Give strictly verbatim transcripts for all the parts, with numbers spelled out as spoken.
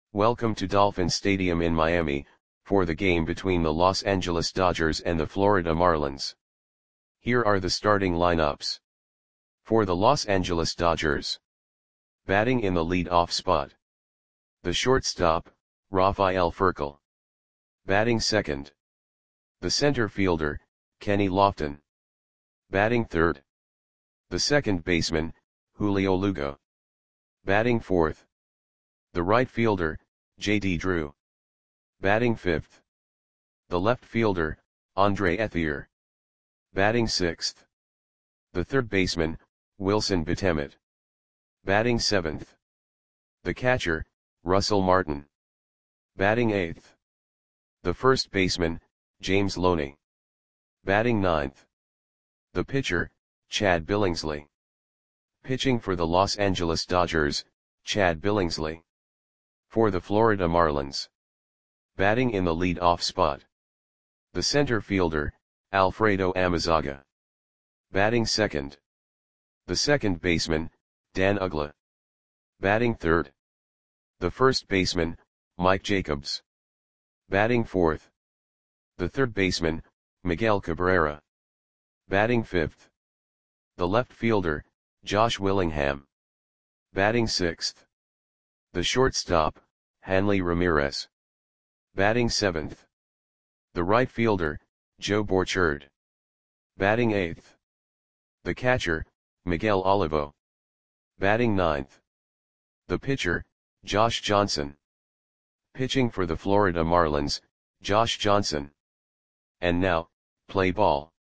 Welcome to Dolphin Stadium in Miami, for the game between the Los Angeles Dodgers and the Florida Marlins. Here are the starting lineups. For the Los Angeles Dodgers. Batting in the lead-off spot. The shortstop, Rafael Furcal. Batting second. The center fielder, Kenny Lofton. Batting third. The second baseman, Julio Lugo. Batting fourth. The right fielder, J D Drew. Batting fifth. The left fielder, Andre Ethier. Batting sixth. The third baseman, Wilson Betemit. Batting seventh. The catcher, Russell Martin. Batting eighth. The first baseman, James Loney. Batting ninth. The pitcher, Chad Billingsley. Pitching for the Los Angeles Dodgers, Chad Billingsley. For the Florida Marlins. Batting in the lead-off spot. The center fielder, Alfredo Amezaga. Batting second. The second baseman, Dan Uggla. Batting third. The first baseman, Mike Jacobs. Batting fourth. The third baseman, Miguel Cabrera. Batting fifth. The left fielder, Josh Willingham. Batting sixth. The shortstop, Hanley Ramirez. Batting seventh. The right fielder, Joe Borchard. Batting eighth. The catcher, Miguel Olivo. Batting ninth. The pitcher, Josh Johnson. Pitching for the Florida Marlins, Josh Johnson. And now, play ball.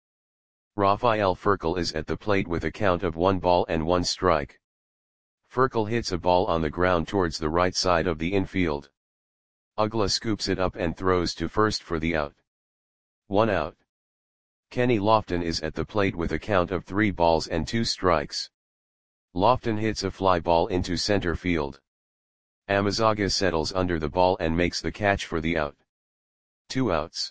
Rafael Furcal is at the plate with a count of one ball and one strike. Furcal hits a ball on the ground towards the right side of the infield. Uggla scoops it up and throws to first for the out. One out. Kenny Lofton is at the plate with a count of three balls and two strikes. Lofton hits a fly ball into center field. Amezaga settles under the ball and makes the catch for the out. Two outs.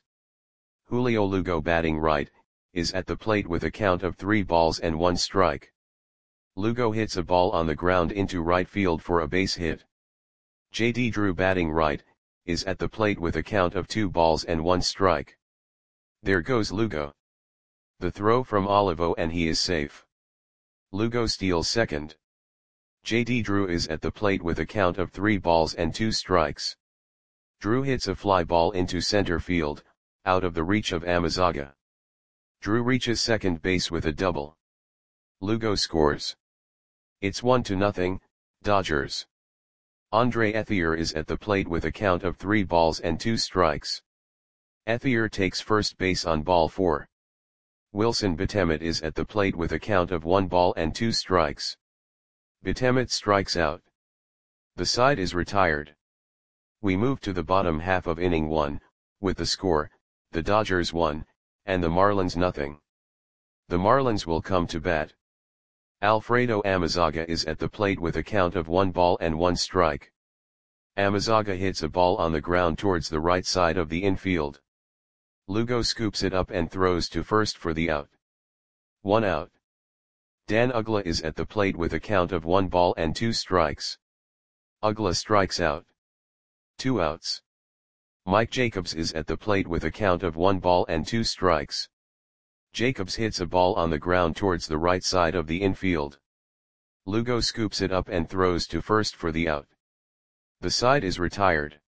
Julio Lugo, batting right, is at the plate with a count of three balls and one strike. Lugo hits a ball on the ground into right field for a base hit. J D Drew, batting right, is at the plate with a count of two balls and one strike. There goes Lugo. The throw from Olivo and he is safe. Lugo steals second. J D Drew is at the plate with a count of three balls and two strikes. Drew hits a fly ball into center field, out of the reach of Amezaga. Drew reaches second base with a double. Lugo scores. It's one to nothing, Dodgers. Andre Ethier is at the plate with a count of three balls and two strikes. Ethier takes first base on ball four. Wilson Betemit is at the plate with a count of one ball and two strikes. Betemit strikes out. The side is retired. We move to the bottom half of inning one, with the score, the Dodgers one, and the Marlins nothing. The Marlins will come to bat. Alfredo Amezaga is at the plate with a count of one ball and one strike. Amezaga hits a ball on the ground towards the right side of the infield. Lugo scoops it up and throws to first for the out. One out. Dan Uggla is at the plate with a count of one ball and two strikes. Uggla strikes out. Two outs. Mike Jacobs is at the plate with a count of one ball and two strikes. Jacobs hits a ball on the ground towards the right side of the infield. Lugo scoops it up and throws to first for the out. The side is retired.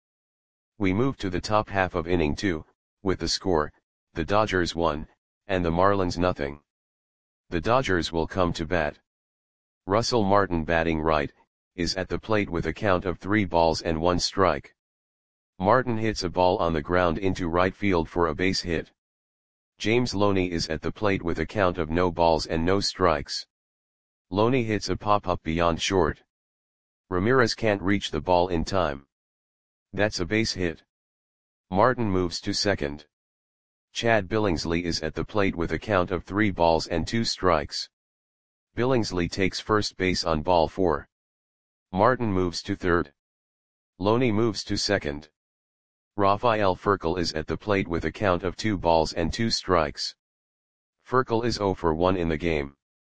We move to the top half of inning two, with the score, the Dodgers one, and the Marlins nothing. The Dodgers will come to bat. Russell Martin, batting right, is at the plate with a count of three balls and one strike. Martin hits a ball on the ground into right field for a base hit. James Loney is at the plate with a count of no balls and no strikes. Loney hits a pop-up beyond short. Ramirez can't reach the ball in time. That's a base hit. Martin moves to second. Chad Billingsley is at the plate with a count of three balls and two strikes. Billingsley takes first base on ball four. Martin moves to third. Loney moves to second. Rafael Furcal is at the plate with a count of two balls and two strikes. Furcal is zero for one in the game.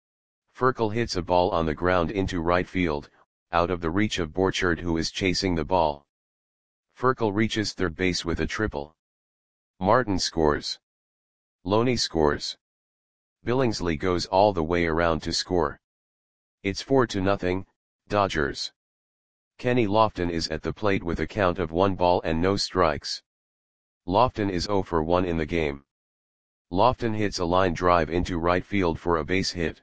Furcal hits a ball on the ground into right field, out of the reach of Borchard, who is chasing the ball. Furcal reaches third base with a triple. Martin scores. Loney scores. Billingsley goes all the way around to score. It's four to nothing, Dodgers. Kenny Lofton is at the plate with a count of one ball and no strikes. Lofton is zero for one in the game. Lofton hits a line drive into right field for a base hit.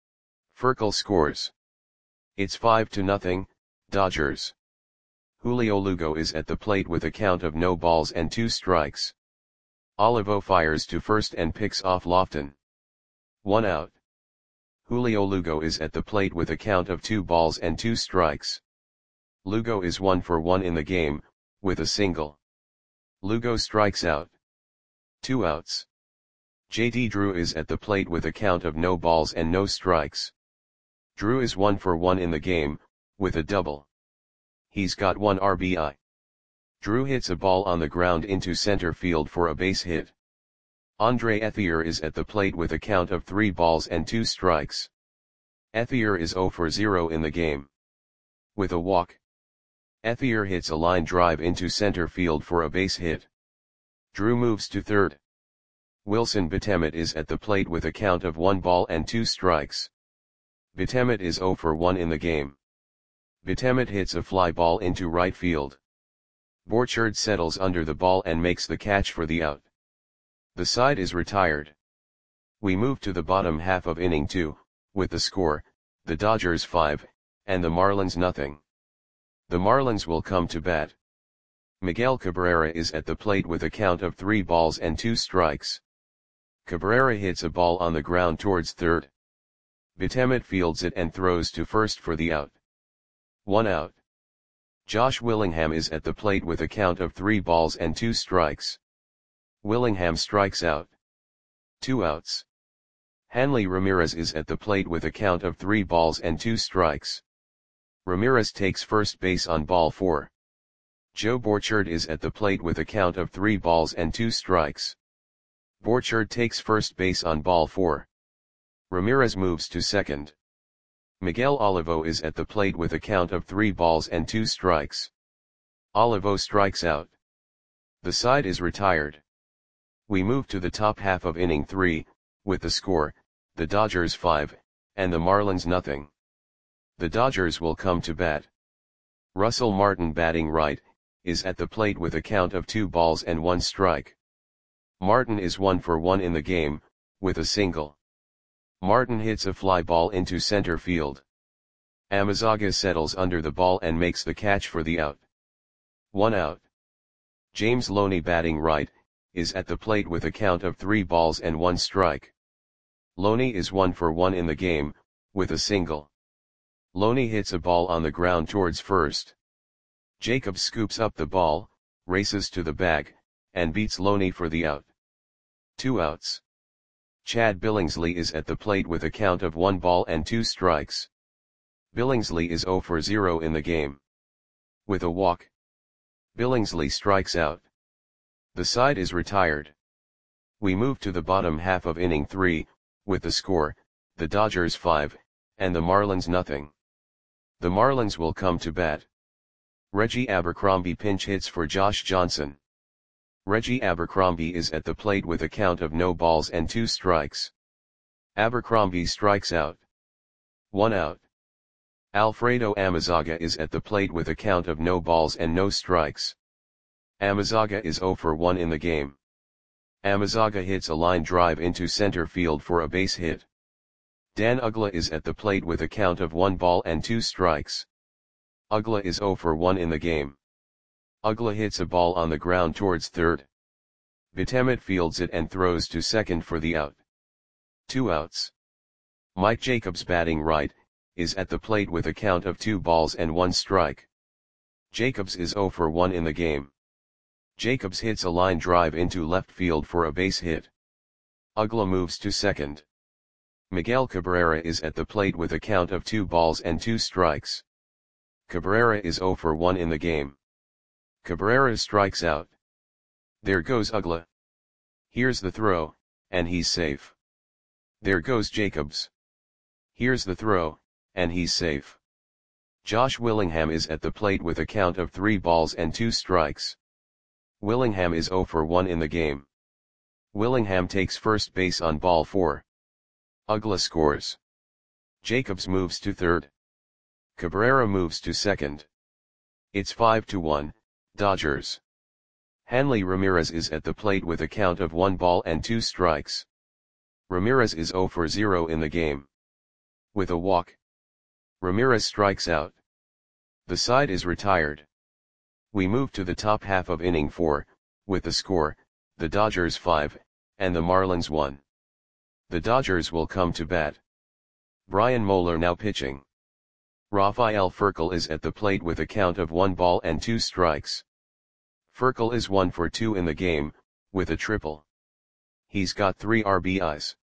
Furcal scores. It's five to nothing, Dodgers. Julio Lugo is at the plate with a count of no balls and two strikes. Olivo fires to first and picks off Lofton. One out. Julio Lugo is at the plate with a count of two balls and two strikes. Lugo is one for one in the game, with a single. Lugo strikes out. Two outs. J D Drew is at the plate with a count of no balls and no strikes. Drew is one for one in the game, with a double. He's got one R B I. Drew hits a ball on the ground into center field for a base hit. Andre Ethier is at the plate with a count of three balls and two strikes. Ethier is zero for zero in the game. With a walk. Ethier hits a line drive into center field for a base hit. Drew moves to third. Wilson Betemet is at the plate with a count of one ball and two strikes. Betemet is zero for one in the game. Betemet hits a fly ball into right field. Borchard settles under the ball and makes the catch for the out. The side is retired. We move to the bottom half of inning two, with the score, the Dodgers five, and the Marlins nothing. The Marlins will come to bat. Miguel Cabrera is at the plate with a count of three balls and two strikes. Cabrera hits a ball on the ground towards third. Betemet fields it and throws to first for the out. One out. Josh Willingham is at the plate with a count of three balls and two strikes. Willingham strikes out. Two outs. Hanley Ramirez is at the plate with a count of three balls and two strikes. Ramirez takes first base on ball four. Joe Borchard is at the plate with a count of three balls and two strikes. Borchard takes first base on ball four. Ramirez moves to second. Miguel Olivo is at the plate with a count of three balls and two strikes. Olivo strikes out. The side is retired. We move to the top half of inning three, with the score, the Dodgers five, and the Marlins nothing. The Dodgers will come to bat. Russell Martin batting right, is at the plate with a count of two balls and one strike. Martin is one for one in the game, with a single. Martin hits a fly ball into center field. Amezaga settles under the ball and makes the catch for the out. One out. James Loney batting right, is at the plate with a count of three balls and one strike. Loney is one for one in the game, with a single. Loney hits a ball on the ground towards first. Jacobs scoops up the ball, races to the bag, and beats Loney for the out. Two outs. Chad Billingsley is at the plate with a count of one ball and two strikes. Billingsley is zero for zero in the game. With a walk. Billingsley strikes out. The side is retired. We move to the bottom half of inning three, with the score, the Dodgers five, and the Marlins nothing. The Marlins will come to bat. Reggie Abercrombie pinch hits for Josh Johnson. Reggie Abercrombie is at the plate with a count of no balls and two strikes. Abercrombie strikes out. One out. Alfredo Amezaga is at the plate with a count of no balls and no strikes. Amezaga is zero for one in the game. Amezaga hits a line drive into center field for a base hit. Dan Uggla is at the plate with a count of one ball and two strikes. Uggla is zero for one in the game. Uggla hits a ball on the ground towards third. Betemet fields it and throws to second for the out. Two outs. Mike Jacobs batting right, is at the plate with a count of two balls and one strike. Jacobs is zero for one in the game. Jacobs hits a line drive into left field for a base hit. Uggla moves to second. Miguel Cabrera is at the plate with a count of two balls and two strikes. Cabrera is zero for one in the game. Cabrera strikes out. There goes Uggla. Here's the throw, and he's safe. There goes Jacobs. Here's the throw, and he's safe. Josh Willingham is at the plate with a count of three balls and two strikes. Willingham is zero for one in the game. Willingham takes first base on ball four. Uggla scores. Jacobs moves to third. Cabrera moves to second. It's five to one, Dodgers. Hanley Ramirez is at the plate with a count of one ball and two strikes. Ramirez is zero for zero in the game. With a walk, Ramirez strikes out. The side is retired. We move to the top half of inning four, with the score, the Dodgers five, and the Marlins one. The Dodgers will come to bat. Brian Moeller now pitching. Rafael Furcal is at the plate with a count of one ball and two strikes. Furcal is one for two in the game, with a triple. He's got three R B Is.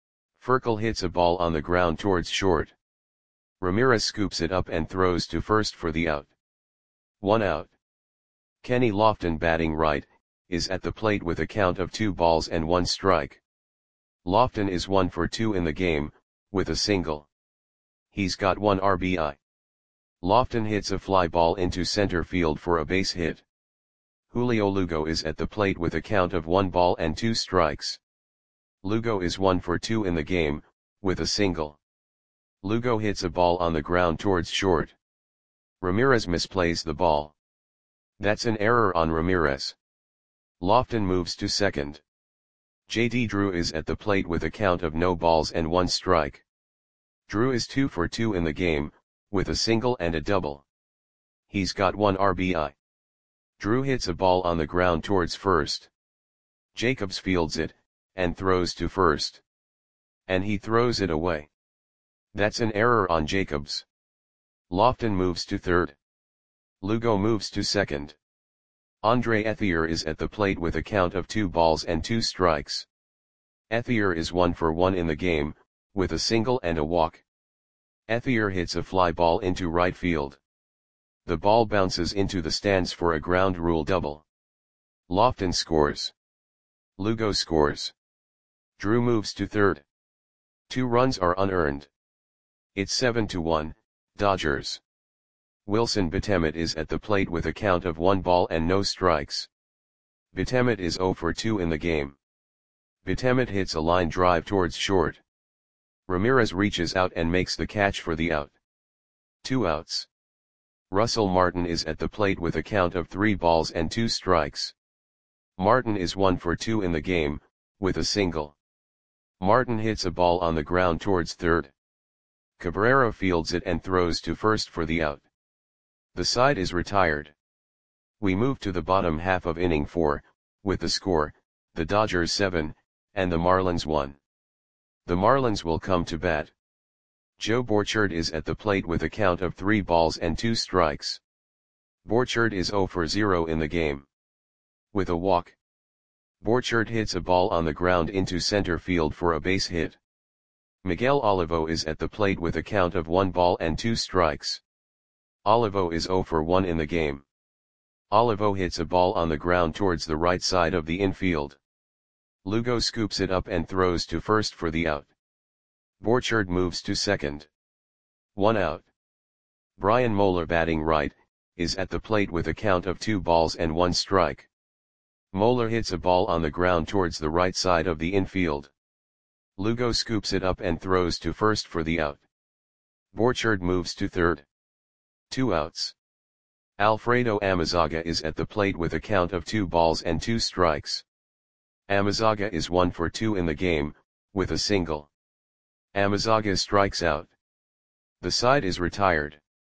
Furcal hits a ball on the ground towards short. Ramirez scoops it up and throws to first for the out. One out. Kenny Lofton batting right, is at the plate with a count of two balls and one strike. Lofton is one for two in the game, with a single. He's got one R B I. Lofton hits a fly ball into center field for a base hit. Julio Lugo is at the plate with a count of one ball and two strikes. Lugo is one for two in the game, with a single. Lugo hits a ball on the ground towards short. Ramirez misplays the ball. That's an error on Ramirez. Lofton moves to second. J D Drew is at the plate with a count of no balls and one strike. Drew is two for two in the game, with a single and a double. He's got one R B I. Drew hits a ball on the ground towards first. Jacobs fields it, and throws to first. And he throws it away. That's an error on Jacobs. Lofton moves to third. Lugo moves to second. Andre Ethier is at the plate with a count of two balls and two strikes. Ethier is one for one in the game, with a single and a walk. Ethier hits a fly ball into right field. The ball bounces into the stands for a ground rule double. Lofton scores. Lugo scores. Drew moves to third. Two runs are unearned. It's seven to one, Dodgers. Wilson Betemet is at the plate with a count of one ball and no strikes. Betemet is zero for two in the game. Betemet hits a line drive towards short. Ramirez reaches out and makes the catch for the out. Two outs. Russell Martin is at the plate with a count of three balls and two strikes. Martin is one for two in the game, with a single. Martin hits a ball on the ground towards third. Cabrera fields it and throws to first for the out. The side is retired. We move to the bottom half of inning four, with the score, the Dodgers seven, and the Marlins one. The Marlins will come to bat. Joe Borchard is at the plate with a count of three balls and two strikes. Borchard is zero for zero in the game. With a walk, Borchard hits a ball on the ground into center field for a base hit. Miguel Olivo is at the plate with a count of one ball and two strikes. Olivo is zero for one in the game. Olivo hits a ball on the ground towards the right side of the infield. Lugo scoops it up and throws to first for the out. Borchard moves to second. One out. Brian Moeller batting right, is at the plate with a count of two balls and one strike. Moeller hits a ball on the ground towards the right side of the infield. Lugo scoops it up and throws to first for the out. Borchard moves to third. Two outs. Alfredo Amezaga is at the plate with a count of two balls and two strikes. Amezaga is one for two in the game, with a single. Amezaga strikes out. The side is retired.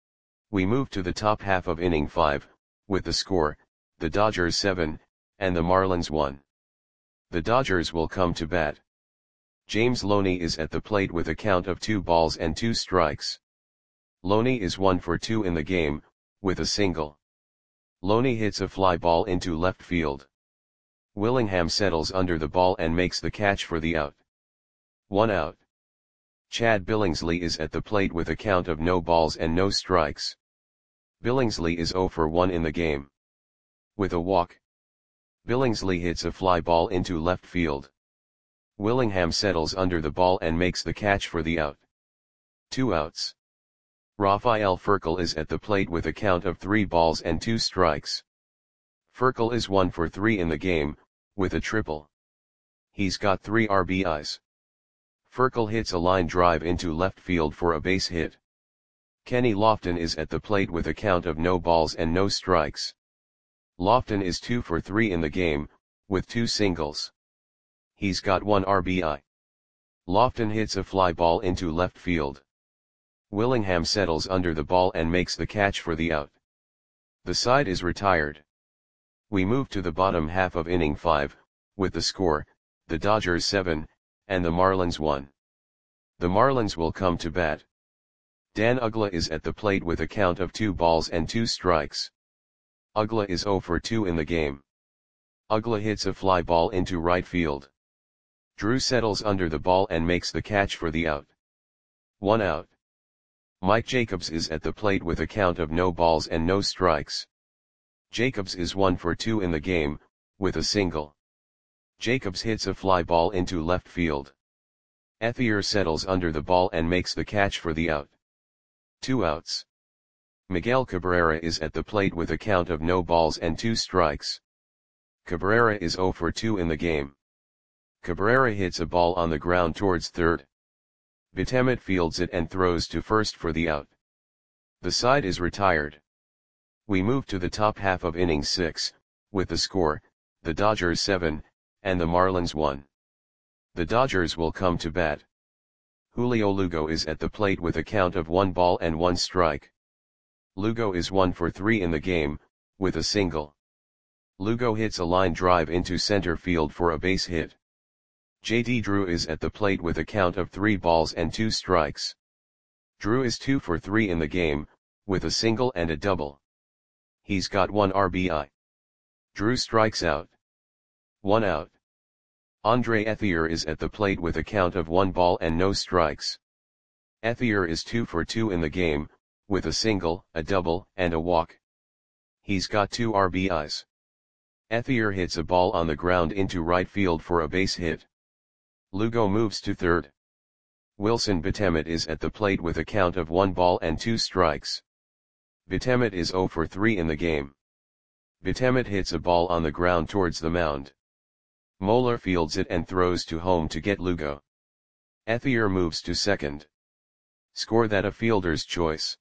We move to the top half of inning five, with the score, the Dodgers seven, and the Marlins one. The Dodgers will come to bat. James Loney is at the plate with a count of two balls and two strikes. Loney is one for two in the game, with a single. Loney hits a fly ball into left field. Willingham settles under the ball and makes the catch for the out. One out. Chad Billingsley is at the plate with a count of no balls and no strikes. Billingsley is zero for one in the game. With a walk, Billingsley hits a fly ball into left field. Willingham settles under the ball and makes the catch for the out. Two outs. Rafael Furcal is at the plate with a count of three balls and two strikes. Furcal is one for three in the game, with a triple. He's got three R B Is. Furcal hits a line drive into left field for a base hit. Kenny Lofton is at the plate with a count of no balls and no strikes. Lofton is two for three in the game, with two singles. He's got one R B I. Lofton hits a fly ball into left field. Willingham settles under the ball and makes the catch for the out. The side is retired. We move to the bottom half of inning five, with the score, the Dodgers seven, and the Marlins one. The Marlins will come to bat. Dan Uggla is at the plate with a count of two balls and two strikes. Uggla is zero for two in the game. Uggla hits a fly ball into right field. Drew settles under the ball and makes the catch for the out. One out. Mike Jacobs is at the plate with a count of no balls and no strikes. Jacobs is one for two in the game, with a single. Jacobs hits a fly ball into left field. Ethier settles under the ball and makes the catch for the out. Two outs. Miguel Cabrera is at the plate with a count of no balls and two strikes. Cabrera is zero for two in the game. Cabrera hits a ball on the ground towards third. Betemet fields it and throws to first for the out. The side is retired. We move to the top half of inning six, with the score, the Dodgers seven, and the Marlins one. The Dodgers will come to bat. Julio Lugo is at the plate with a count of one ball and one strike. Lugo is one for three in the game, with a single. Lugo hits a line drive into center field for a base hit. J D Drew is at the plate with a count of three balls and two strikes. Drew is two for three in the game, with a single and a double. He's got one R B I. Drew strikes out. One out. Andre Ethier is at the plate with a count of one ball and no strikes. Ethier is two for two in the game, with a single, a double, and a walk. He's got two R B Is. Ethier hits a ball on the ground into right field for a base hit. Lugo moves to third. Wilson Betemet is at the plate with a count of one ball and two strikes. Betemet is zero for three in the game. Betemet hits a ball on the ground towards the mound. Moeller fields it and throws to home to get Lugo. Ethier moves to second. Score that a fielder's choice.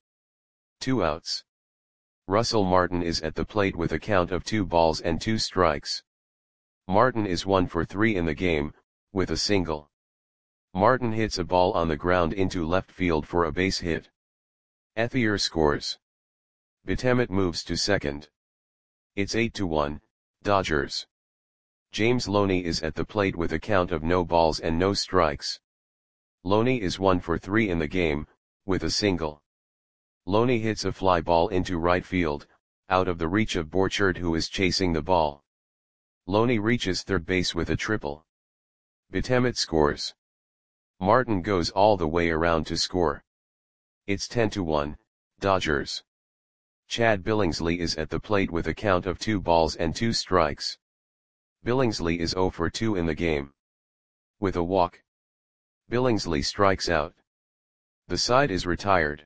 Two outs. Russell Martin is at the plate with a count of two balls and two strikes. Martin is one for three in the game, with a single. Martin hits a ball on the ground into left field for a base hit. Ethier scores. Betemet moves to second. It's eight to one, Dodgers. James Loney is at the plate with a count of no balls and no strikes. Loney is one for three in the game, with a single. Loney hits a fly ball into right field, out of the reach of Borchard, who is chasing the ball. Loney reaches third base with a triple. Betemet scores. Martin goes all the way around to score. It's ten to one, Dodgers. Chad Billingsley is at the plate with a count of two balls and two strikes. Billingsley is zero for two in the game. With a walk. Billingsley strikes out. The side is retired.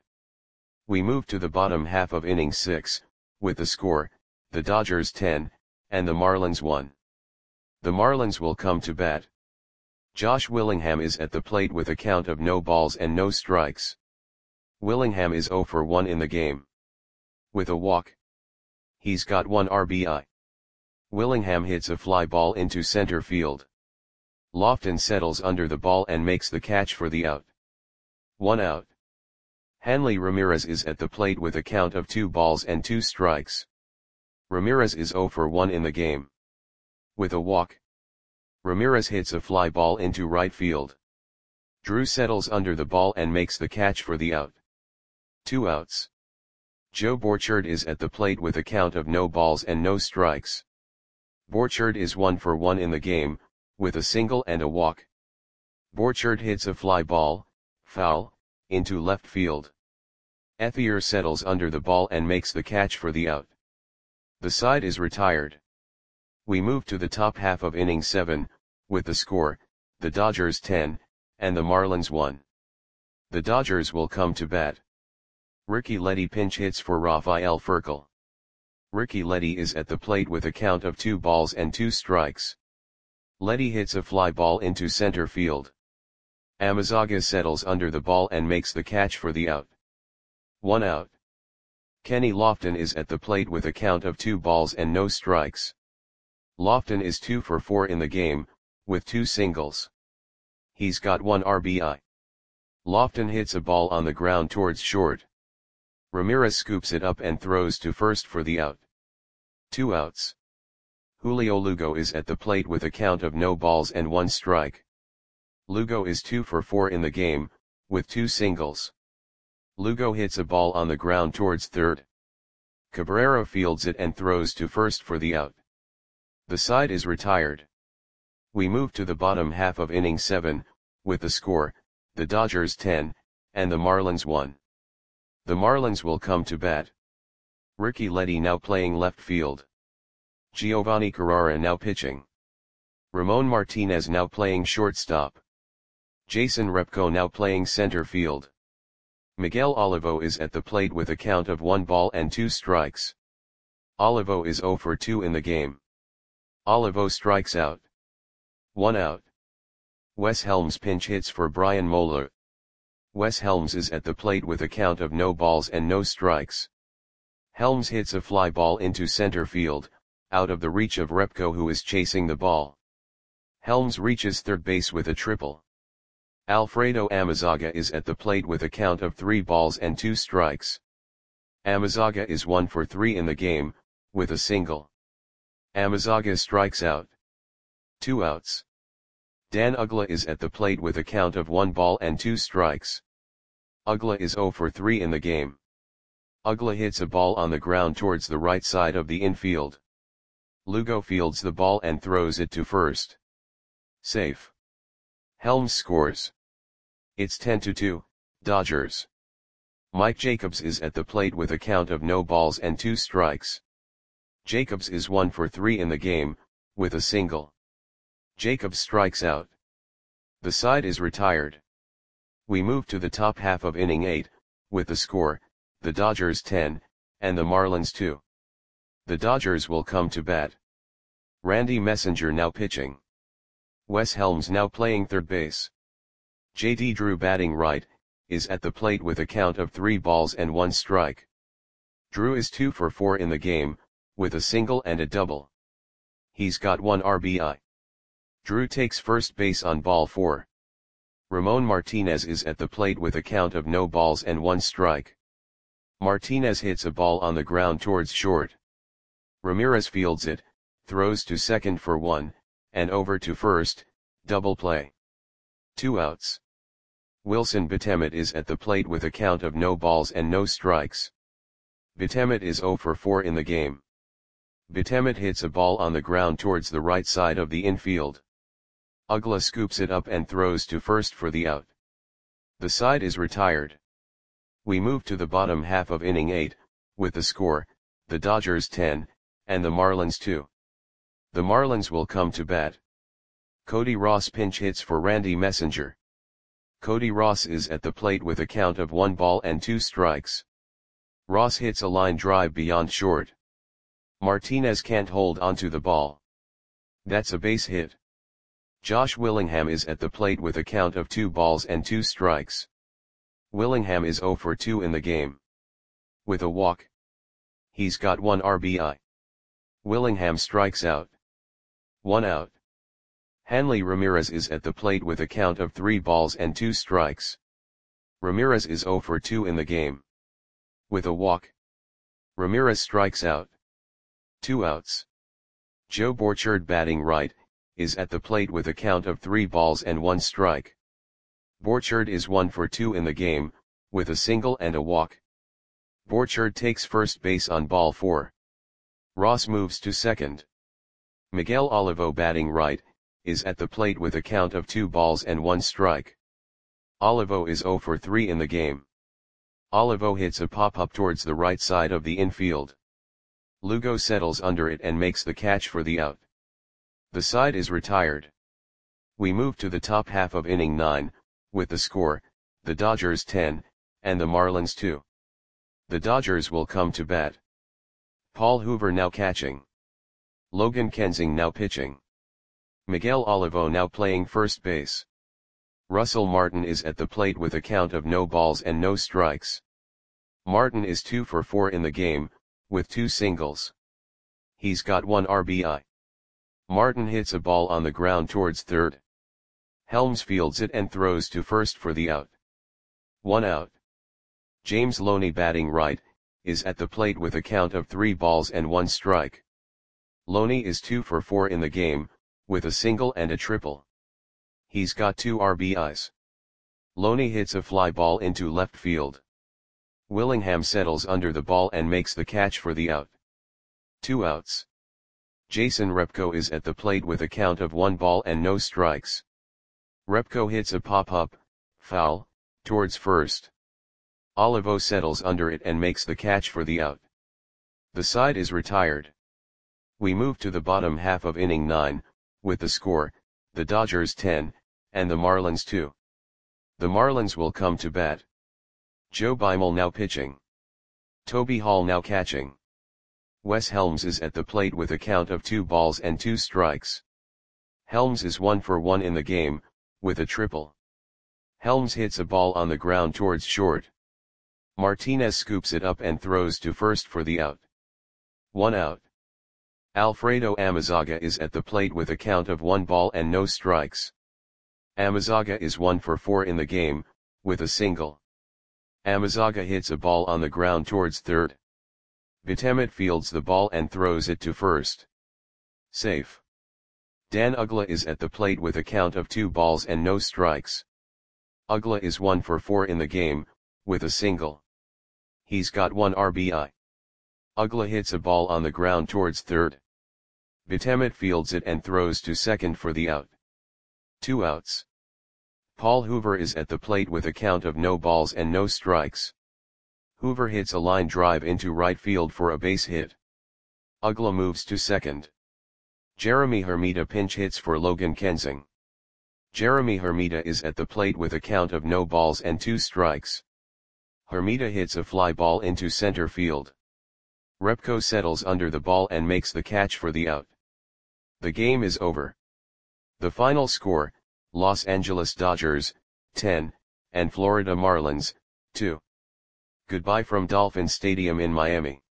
We move to the bottom half of inning six, with the score, the Dodgers ten, and the Marlins one. The Marlins will come to bat. Josh Willingham is at the plate with a count of no balls and no strikes. Willingham is zero for one in the game. With a walk. He's got one R B I. Willingham hits a fly ball into center field. Lofton settles under the ball and makes the catch for the out. One out. Hanley Ramirez is at the plate with a count of two balls and two strikes. Ramirez is zero for one in the game. With a walk. Ramirez hits a fly ball into right field. Drew settles under the ball and makes the catch for the out. Two outs. Joe Borchard is at the plate with a count of no balls and no strikes. Borchard is one for one in the game, with a single and a walk. Borchard hits a fly ball, foul, into left field. Ethier settles under the ball and makes the catch for the out. The side is retired. We move to the top half of inning seven, with the score, the Dodgers ten, and the Marlins one. The Dodgers will come to bat. Ricky Leddy pinch hits for Rafael Furcal. Ricky Leddy is at the plate with a count of two balls and two strikes. Leddy hits a fly ball into center field. Amezaga settles under the ball and makes the catch for the out. One out. Kenny Lofton is at the plate with a count of two balls and no strikes. Lofton is two for four in the game, with two singles. He's got one R B I. Lofton hits a ball on the ground towards short. Ramirez scoops it up and throws to first for the out. Two outs. Julio Lugo is at the plate with a count of no balls and one strike. Lugo is two for four in the game, with two singles. Lugo hits a ball on the ground towards third. Cabrera fields it and throws to first for the out. The side is retired. We move to the bottom half of inning seven, with the score, the Dodgers ten, and the Marlins one. The Marlins will come to bat. Ricky Leddy now playing left field. Giovanni Carrara now pitching. Ramon Martinez now playing shortstop. Jason Repko now playing center field. Miguel Olivo is at the plate with a count of one ball and two strikes. Olivo is zero for two in the game. Olivo strikes out. One out. Wes Helms pinch hits for Brian Moeller. Wes Helms is at the plate with a count of no balls and no strikes. Helms hits a fly ball into center field, out of the reach of Repko who is chasing the ball. Helms reaches third base with a triple. Alfredo Amezaga is at the plate with a count of three balls and two strikes. Amezaga is one for three in the game, with a single. Amezaga strikes out. Two outs. Dan Uggla is at the plate with a count of one ball and two strikes. Uggla is zero for three in the game. Uggla hits a ball on the ground towards the right side of the infield. Lugo fields the ball and throws it to first. Safe. Helms scores. It's ten to two, Dodgers. Mike Jacobs is at the plate with a count of no balls and two strikes. Jacobs is one for three in the game, with a single. Jacobs strikes out. The side is retired. We move to the top half of inning eight, with the score, the Dodgers ten, and the Marlins two. The Dodgers will come to bat. Randy Messenger now pitching. Wes Helms now playing third base. J D Drew batting right, is at the plate with a count of three balls and one strike. Drew is two for four in the game, with a single and a double. He's got one R B I. Drew takes first base on ball four. Ramon Martinez is at the plate with a count of no balls and one strike. Martinez hits a ball on the ground towards short. Ramirez fields it, throws to second for one, and over to first, double play. Two outs. Wilson Betemet is at the plate with a count of no balls and no strikes. Betemet is zero for four in the game. Betemet hits a ball on the ground towards the right side of the infield. Uggla scoops it up and throws to first for the out. The side is retired. We move to the bottom half of inning eight, with the score, the Dodgers ten, and the Marlins two. The Marlins will come to bat. Cody Ross pinch hits for Randy Messenger. Cody Ross is at the plate with a count of one ball and two strikes. Ross hits a line drive beyond short. Martinez can't hold onto the ball. That's a base hit. Josh Willingham is at the plate with a count of two balls and two strikes. Willingham is zero for two in the game. With a walk. He's got one R B I. Willingham strikes out. One out. Hanley Ramirez is at the plate with a count of three balls and two strikes. Ramirez is zero for two in the game. With a walk. Ramirez strikes out. Two outs. Joe Borchard batting right, is at the plate with a count of three balls and one strike. Borchard is one for two in the game, with a single and a walk. Borchard takes first base on ball four. Ross moves to second. Miguel Olivo batting right, is at the plate with a count of two balls and one strike. Olivo is zero for three in the game. Olivo hits a pop-up towards the right side of the infield. Lugo settles under it and makes the catch for the out. The side is retired. We move to the top half of inning nine, with the score, the Dodgers ten, and the Marlins two. The Dodgers will come to bat. Paul Hoover now catching. Logan Kensing now pitching. Miguel Olivo now playing first base. Russell Martin is at the plate with a count of no balls and no strikes. Martin is two for four in the game, with two singles. He's got one R B I. Martin hits a ball on the ground towards third. Helms fields it and throws to first for the out. One out. James Loney batting right, is at the plate with a count of three balls and one strike. Loney is two for four in the game, with a single and a triple. He's got two R B Is. Loney hits a fly ball into left field. Willingham settles under the ball and makes the catch for the out. Two outs. Jason Repko is at the plate with a count of one ball and no strikes. Repko hits a pop-up, foul, towards first. Olivo settles under it and makes the catch for the out. The side is retired. We move to the bottom half of inning nine, with the score, the Dodgers ten, and the Marlins two. The Marlins will come to bat. Joe Beimel now pitching. Toby Hall now catching. Wes Helms is at the plate with a count of two balls and two strikes. Helms is one for one in the game, with a triple. Helms hits a ball on the ground towards short. Martinez scoops it up and throws to first for the out. One out. Alfredo Amezaga is at the plate with a count of one ball and no strikes. Amezaga is one for four in the game, with a single. Amezaga hits a ball on the ground towards third. Betemet fields the ball and throws it to first. Safe. Dan Uggla is at the plate with a count of two balls and no strikes. Uggla is one for four in the game, with a single. He's got one R B I. Uggla hits a ball on the ground towards third. Betemet fields it and throws to second for the out. Two outs. Paul Hoover is at the plate with a count of no balls and no strikes. Hoover hits a line drive into right field for a base hit. Uggla moves to second. Jeremy Hermida pinch hits for Logan Kensing. Jeremy Hermida is at the plate with a count of no balls and two strikes. Hermida hits a fly ball into center field. Repko settles under the ball and makes the catch for the out. The game is over. The final score, Los Angeles Dodgers, ten, and Florida Marlins, two. Goodbye from Dolphin Stadium in Miami.